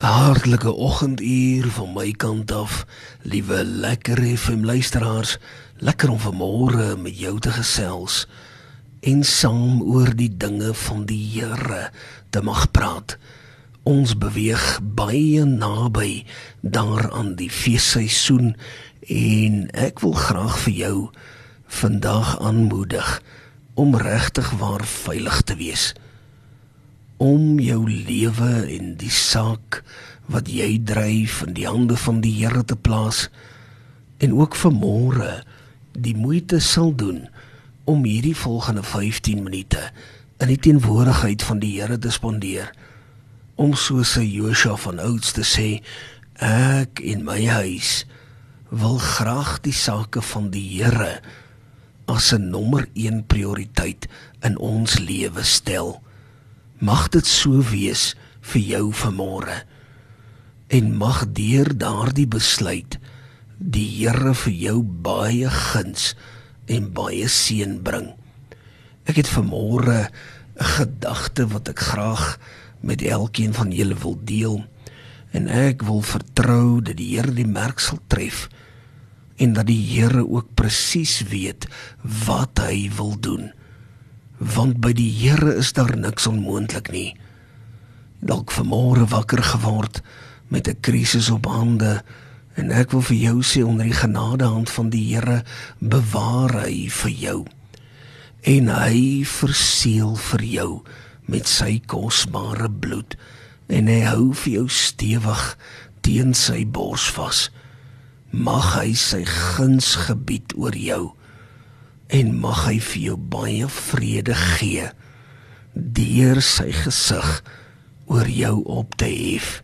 Hartlike oggenduur van my kant af, liewe lekker FM luisteraars, lekker om vanmôre met jou te gesels en saam oor die dinge van die Here te mag praat. Ons beweeg baie naby daaraan die feesseisoen en ek wil graag vir jou vandag aanmoedig om regtig waar veilig te wees. Om jou lewe en die saak wat jy dryf in die hande van die Here te plaas en ook vanmôre die moeite sal doen om hierdie volgende 15 minute in die teenwoordigheid van die Here te spandeer, om soos sy Josua van ouds te sê, ek en my huis wil graag die sake van die Here as 'n nommer 1 prioriteit in ons lewe stel. Mag dit so wees vir jou vanmôre, en mag deur daardie besluit die Here vir jou baie guns en baie seën bring. Ek het vanmôre 'n gedagte wat ek graag met elkeen van julle wil deel, en ek wil vertrou dat die Here die merk sal tref, en dat die Here ook presies weet wat hy wil doen. Want by die Here is daar niks onmoontlik nie. Dalk vanmôre wakker geword met 'n krisis op hande, en ek wil vir jou sê, onder die genadehand van die Here bewaar hy vir jou, en hy verseël vir jou met sy kosbare bloed, en hy hou vir jou stewig teen sy bors vas. Mag hy sy guns gebied oor jou, en mag hy vir jou baie vrede gee, deur sy gesig oor jou op te hef.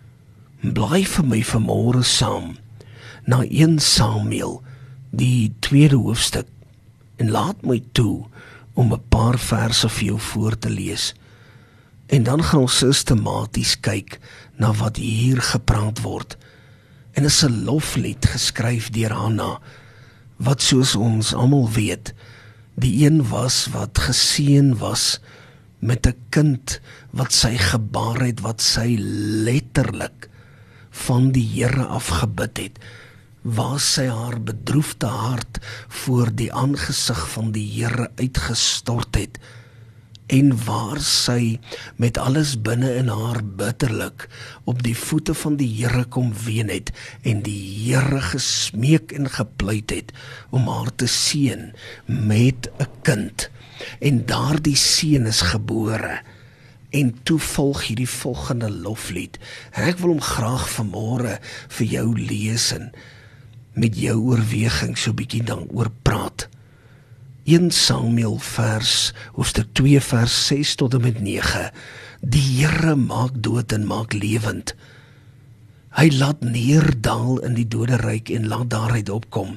Bly vir my vanmôre saam na 1 Samuel, die 2de hoofstuk, en laat my toe om 'n paar verse vir jou voor te lees. En dan gaan ons sistematies kyk na wat hier gepraat word. En is 'n loflied geskryf deur Hanna, wat soos ons almal weet, die een was wat geseën was met 'n kind wat sy gebaar het, wat sy letterlik van die Here afgebid het, waar sy haar bedroefde hart voor die aangesig van die Here uitgestort het, en waar sy met alles binne in haar bitterlik op die voete van die Here kom ween het, en die Here gesmeek en gepleit het om haar te seën met 'n kind, en daardie seun is gebore. En toe volg hierdie volgende loflied. Ek wil hom graag vanmôre vir jou lees en met jou oorweging so bietjie dan oor praat. 1 Samuel hoofstuk 2 vers 6 tot en met 9. Die Here maak dood en maak lewend. Hy laat neerdal in die doderyk en laat daaruit opkom.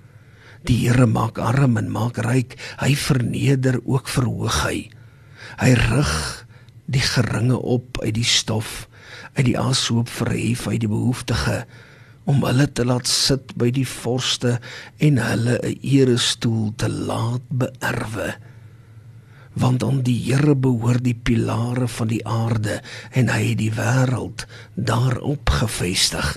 Die Here maak arm en maak ryk, hy verneder ook verhoog hy. Hy rig die geringe op uit die stof, uit die aashoop verhef hy die behoeftige, om hulle te laat sit by die vorste en hulle 'n erestoel te laat beerwe. Want aan die Here behoort die pilare van die aarde, en hy het die wêreld daarop gevestig.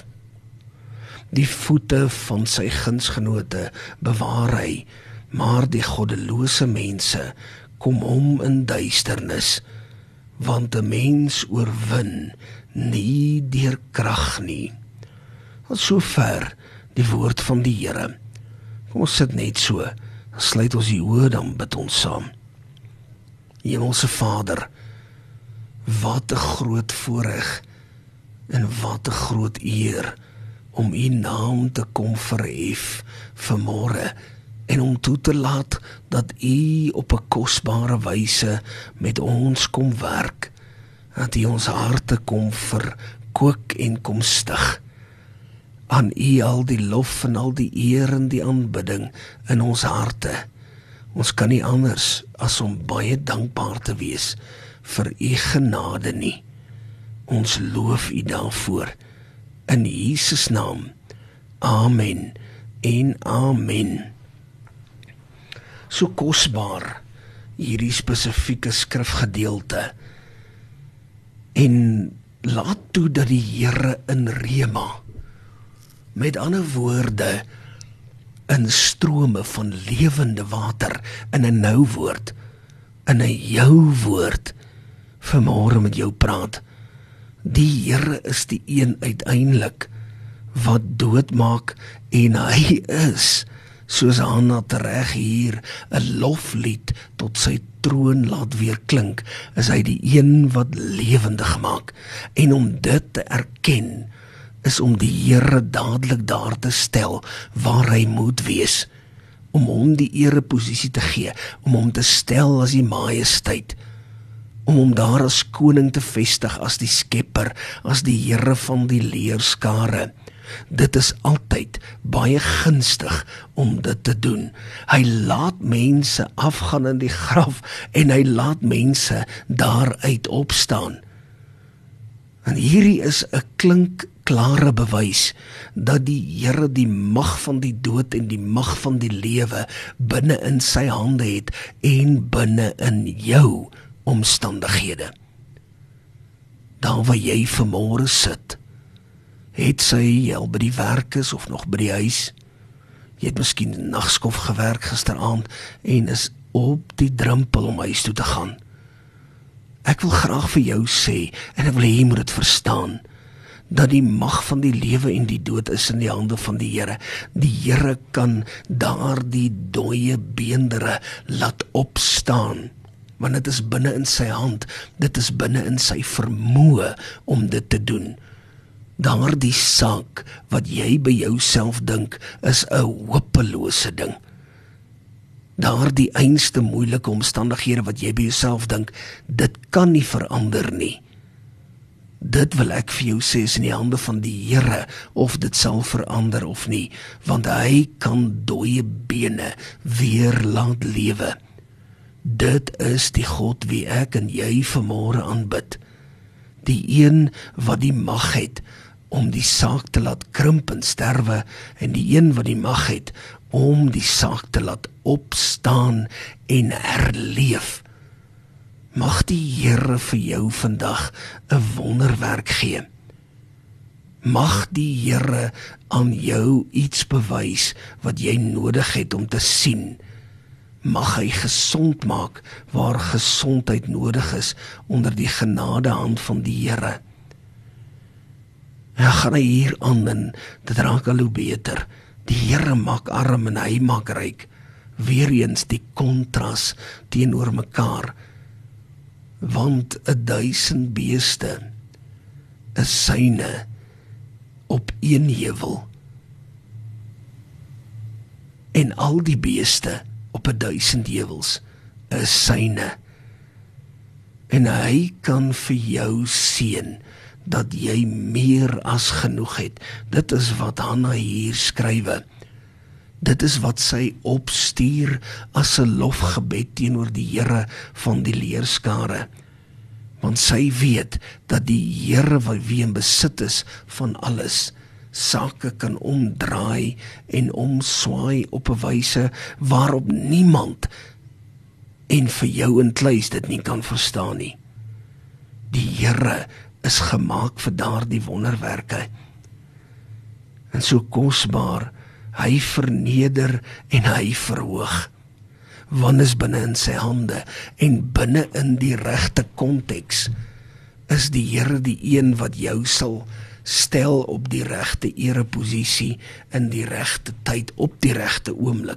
Die voete van sy gunsgenote bewaar hy, maar die goddelose mense kom om in duisternis, want 'n mens oorwin nie deur krag nie. Tot sover die woord van die Here. Kom ons sit net so, dan sluit ons die oë, dan bid ons saam. Hemelse Vader, wat 'n groot voorreg en wat 'n groot eer om U naam te kom verhef vanmôre, en om toe te laat dat U op 'n kosbare wyse met ons kom werk, dat U ons harte kom verkook en kom stig. Aan U al die lof en al die eer en die aanbidding in ons harte. Ons kan nie anders as om baie dankbaar te wees vir U genade nie. Ons loof U daarvoor. In Jesus naam. Amen en amen. So kosbaar hierdie spesifieke skrifgedeelte. En Laat toe dat die Here in rema, met ander woorde, in strome van lewende water, in 'n nou woord, in 'n jou woord, vanmôre met jou praat. Die Here is die een uiteindelik wat doodmaak, en hy is, soos Hanna tereg hier 'n loflied tot sy troon laat weer klink, is hy die een wat lewendig maak. En om dit te erken, is om die Here dadelik daar te stel waar hy moet wees, om hom die ereposisie te gee, om hom te stel as die majesteit, om hom daar as koning te vestig, as die skepper, as die Here van die leerskare. Dit is altyd baie gunstig om dit te doen. Hy laat mense afgaan in die graf, en hy laat mense daaruit opstaan. En hierdie is 'n klinkklare bewys dat die Here die mag van die dood en die mag van die lewe binne in sy hande het, en binne in jou omstandighede. Daar waar jy vanmôre sit, het sy al by die werk is of nog by die huis, jy het miskien nagskof gewerk gisteraand en is op die drempel om huis toe te gaan. Ek wil graag vir jou sê, en ek wil hê jy moet dit verstaan, dat die mag van die lewe en die dood is in die hande van die Here. Die Here kan daardie dooie beendere laat opstaan, want dit is binne in sy hand, dit is binne in sy vermoë om dit te doen. Daardie saak wat jy by jouself dink, is 'n hopelose ding. Daardie einste moeilike omstandighede wat jy by jouself dink, dit kan nie verander nie. Dit wil ek vir jou sê, is in die hande van die Here, of dit sal verander of nie, want hy kan dooie bene weer laat lewe. Dit is die God wie ek en jy vanmôre aanbid. Die een wat die mag het om die saak te laat krimp en sterwe, en die een wat die mag het om die saak te laat opstaan en herleef. Mag die Here vir jou vandag 'n wonderwerk gee. Mag die Here aan jou iets bewys wat jy nodig het om te sien. Mag hy gesond maak waar gesondheid nodig is onder die genadehand van die Here. Ja, gaan hy hier aan en dit raak al hoe beter. Die Here maak arm en hy maak ryk. Weereens die kontras teenoor mekaar. Want 1000 beeste is syne op een heuwel, en al die beeste op 1000 heuwels is syne. En hy kan vir jou seën dat jy meer as genoeg het. Dit is wat Hanna hier skrywe. Dit is wat sy opstuur as 'n lofgebed teenoor die Here van die leerskare. Want sy weet dat die Here wat wie in besit is van alles, sake kan omdraai en omswaai op 'n wyse waarop niemand, en vir jou inkluis, dit nie kan verstaan nie. Die Here is gemaak vir daardie wonderwerke. En so kosbaar, hy verneder en hy verhoog. Want is binne in sy hande, en binne in die regte konteks is die Here die een wat jou sal stel op die regte ereposisie in die regte tyd, op die regte oomblik.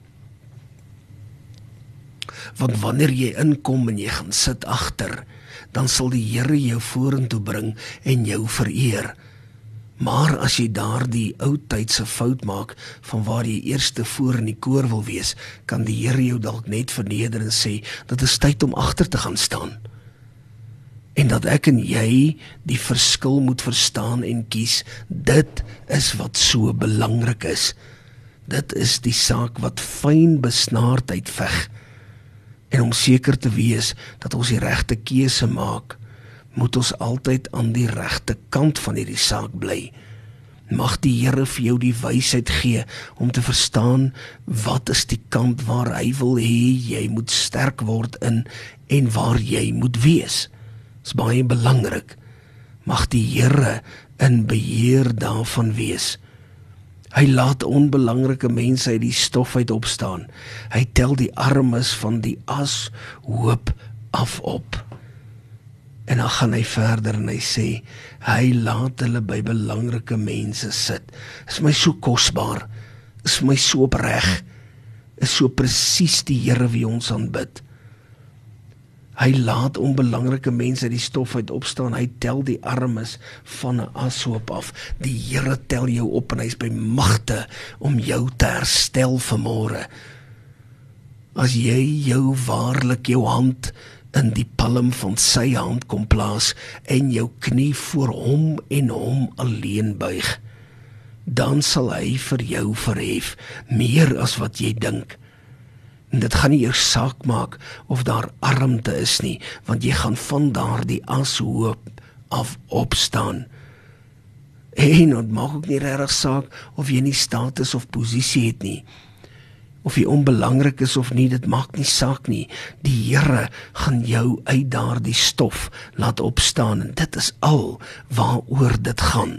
Want wanneer jy inkom en jy gaan sit agter, dan sal die Here jou vorentoe bring en jou vereer. Maar as jy daardie ou tydse fout maak, van waar jy eerste voor in die koor wil wees, kan die Here jou dalk net verneder en sê, dit is tyd om agter te gaan staan. En dat ek en jy die verskil moet verstaan en kies, dit is wat so belangrik is. Dit is die saak wat fyn besnaardheid veg. En om seker te wees dat ons die regte keuse maak, moet ons altyd aan die regte kant van hierdie saak bly. Mag die Here vir jou die wysheid gee om te verstaan wat is die kant waar hy wil hê jy moet sterk word in en waar jy moet wees. Dit is baie belangrik. Mag die Here in beheer daarvan wees. Hy laat onbelangrike mense uit die stof uit opstaan. Hy tel die armes van die ashoop af op. En dan gaan hy verder en hy sê, hy laat hulle by belangrike mense sit. Is my so kosbaar, is my so opreg, is so presies die Here wie ons aanbid. Hy laat onbelangrike mense uit die stof uit opstaan, hy tel die armes van 'n ashoop af. Die Here tel jou op en hy is by magte om jou te herstel vanmôre. As jy jou waarlik jou hand in die palm van sy hand kom plaas en jou knie voor hom en hom alleen buig, dan sal hy vir jou verhef, meer as wat jy dink. En dit gaan nie eers saak maak of daar armte is nie, want jy gaan van daardie ashoop af opstaan. En dit maak ook nie regtig saak of jy nie status of posisie het nie, of jy onbelangrik is of nie, dit maak nie saak nie. Die Here gaan jou uit daardie stof laat opstaan, en dit is al waaroor dit gaan.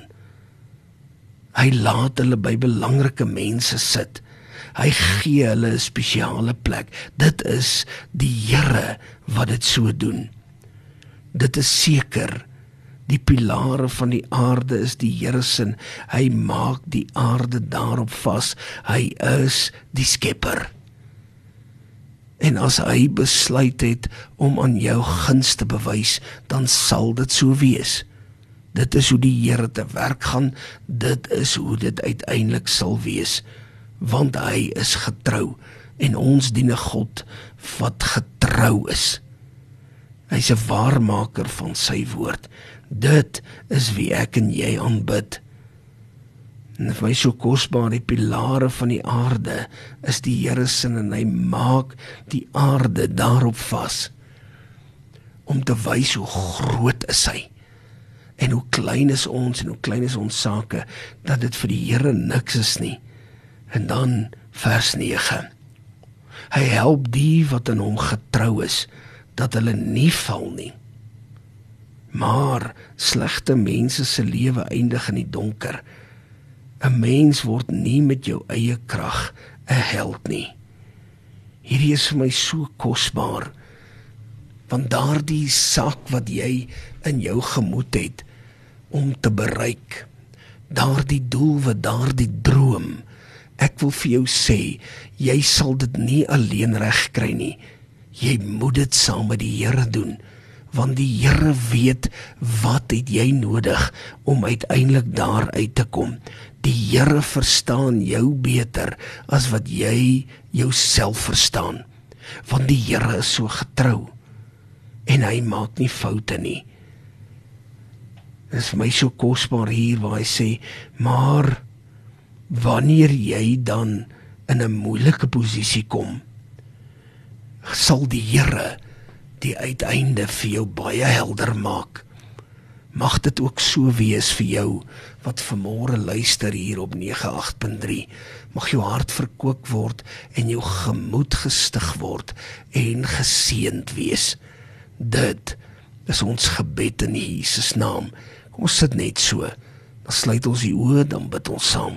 Hy laat hulle by belangrike mense sit. Hy gee hulle 'n spesiale plek. Dit is die Here wat dit so doen. Dit is seker. Die pilare van die aarde is die Here se. Hy maak die aarde daarop vas. Hy is die skepper. En as hy besluit het om aan jou guns te bewys, dan sal dit so wees. Dit is hoe die Here te werk gaan. Dit is hoe dit uiteindelik sal wees. Want hy is getrou, en ons dien 'n God wat getrou is. Hy is 'n waarmaker van sy woord. Dit is wie ek en jy aanbid. En vir my so kosbaar, die pilare van die aarde is die Here se, en hy maak die aarde daarop vas, om te wys hoe groot is hy, en hoe klein is ons, en hoe klein is ons sake, dat dit vir die Here niks is nie. En dan vers 9. Hy help die wat in hom getrou is, dat hulle nie val nie. Maar slegte mense se lewe eindig in die donker. 'n Mens word nie met jou eie krag 'n held nie. Hierdie is vir my so kosbaar, want daardie saak wat jy in jou gemoed het om te bereik, daardie doel, wat daardie droom, ek wil vir jou sê, jy sal dit nie alleen reg kry nie. Jy moet dit saam met die Here doen, want die Here weet wat het jy nodig om uiteindelik daar uit te kom. Die Here verstaan jou beter as wat jy jouself verstaan, want die Here is so getrou, en hy maak nie foute nie. Dit is vir my so kosbaar hier waar hy sê, maar wanneer jy dan in 'n moeilike posisie kom, sal die Here die uiteinde vir jou baie helder maak. Mag dit ook so wees vir jou wat vanmôre luister hier op 98.3. Mag jou hart verkoop word en jou gemoed gestig word en geseënd wees. Dit is ons gebed in Jesus naam. Kom ons sit net so. Dan sluit ons die oë, dan bid ons saam.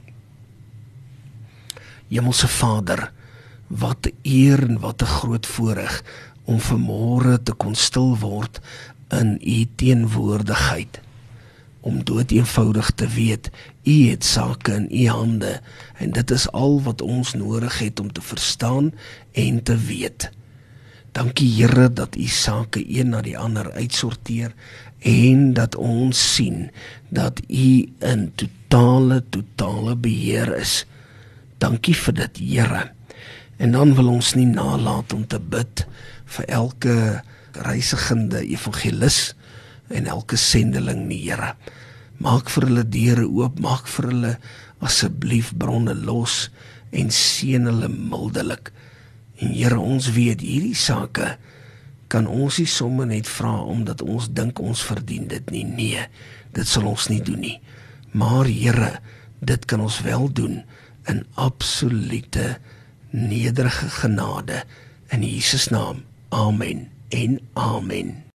Hemelse Vader, wat 'n eer en wat 'n groot voorreg om vanmôre te kon stil word in U teenwoordigheid, om doeteenvoudig te weet, U het sake in U hande, en dit is al wat ons nodig het om te verstaan en te weet. Dankie Here dat U sake een na die ander uitsorteer, en dat ons sien dat U in totale beheer is. Dankie vir dit, Here. En dan wil ons nie nalat om te bid vir elke reisigende evangelis en elke sendeling nie, Here. Maak vir hulle deure oop, maak vir hulle asseblief bronne los en seën hulle mildelik. En Here, ons weet hierdie sake kan ons nie sommer net vra omdat ons dink ons verdien dit nie. Nee, dit sal ons nie doen nie. Maar Here, dit kan ons wel doen in absolute nederige genade. In Jesus naam, amen en amen.